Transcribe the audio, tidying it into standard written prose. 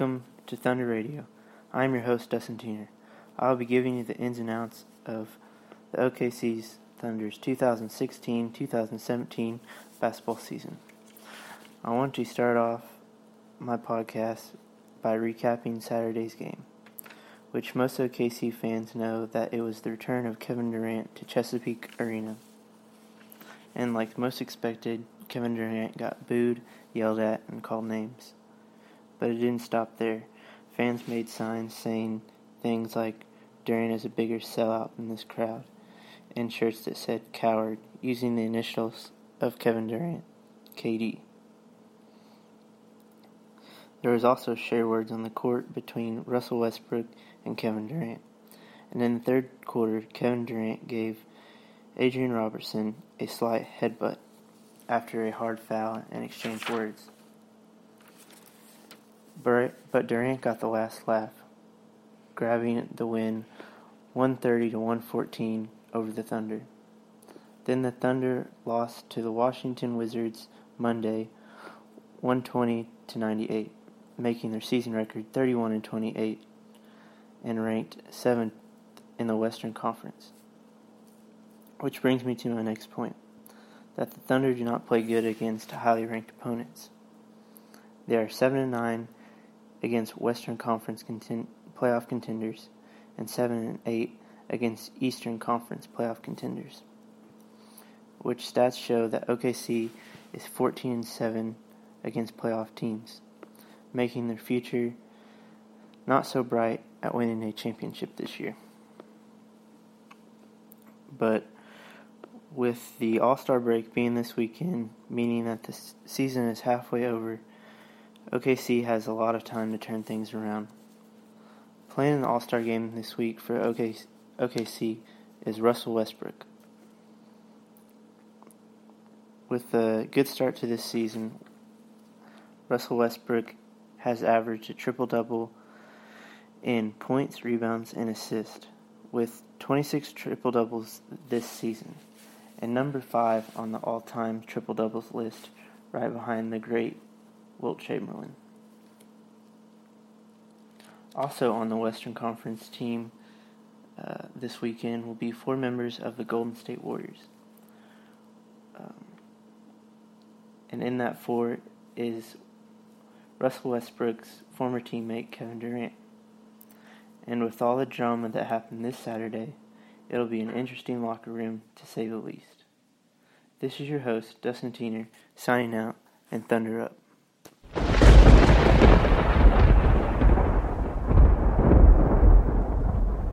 Welcome to Thunder Radio. I'm your host, Dustin Teener. I'll be giving you the ins and outs of the OKC's Thunder's 2016-2017 basketball season. I want to start off my podcast by recapping Saturday's game, which most OKC fans know that it was the return of Kevin Durant to Chesapeake Arena. And like most expected, Kevin Durant got booed, yelled at, and called names. But it didn't stop there. Fans made signs saying things like, Durant is a bigger sellout than this crowd, and shirts that said coward, using the initials of Kevin Durant, KD. There was also share words on the court between Russell Westbrook and Kevin Durant. And in the third quarter, Kevin Durant gave Adrian Robertson a slight headbutt after a hard foul and exchanged words. But Durant got the last laugh, grabbing the win 130-114 over the Thunder. Then the Thunder lost to the Washington Wizards Monday 120-98, making their season record 31-28 and ranked 7th in the Western Conference. Which brings me to my next point, that the Thunder do not play good against highly ranked opponents. They are 7-9 against Western Conference playoff contenders and 7-8 against Eastern Conference playoff contenders, which stats show that OKC is 14-7 against playoff teams, making their future not so bright at winning a championship this year. But with the All-Star break being this weekend, meaning that the season is halfway over, OKC has a lot of time to turn things around. Playing in the All-Star game this week for OKC is Russell Westbrook. With a good start to this season, Russell Westbrook has averaged a triple-double in points, rebounds, and assists, with 26 triple-doubles this season, and number 5 on the all-time triple-doubles list, right behind the great Wilt Chamberlain. Also on the Western Conference team this weekend will be 4 members of the Golden State Warriors. And in that 4 is Russell Westbrook's former teammate Kevin Durant. And with all the drama that happened this Saturday, it'll be an interesting locker room to say the least. This is your host, Dustin Teener, signing out, and Thunder up.